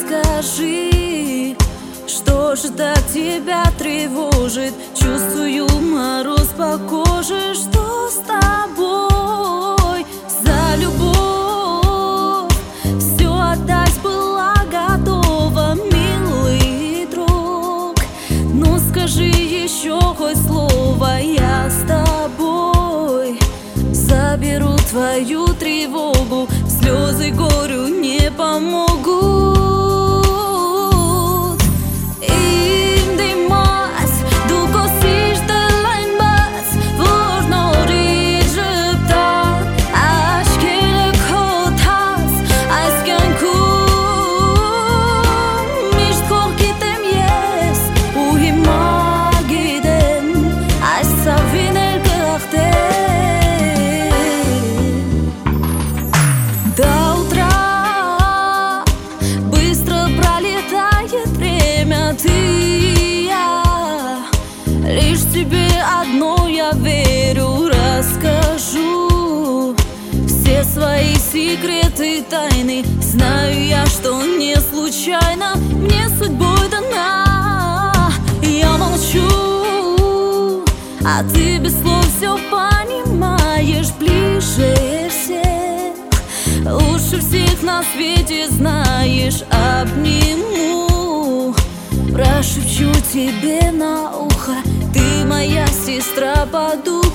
расскажи, что же так тебя тревожит? Чувствую мороз по коже. Что с тобой? За любовь все отдать была готова, милый друг. Ну скажи еще хоть слово, я с тобой заберу твою тревогу. Слезы горю не помогут. Лишь тебе одно я верю, расскажу все свои секреты, тайны. Знаю я, что не случайно мне судьбой дана. Я молчу, а ты без слов все понимаешь. Ближе всех, лучше всех на свете знаешь. Обниму, прошепчу тебе на ухо, ты моя сестра по духу.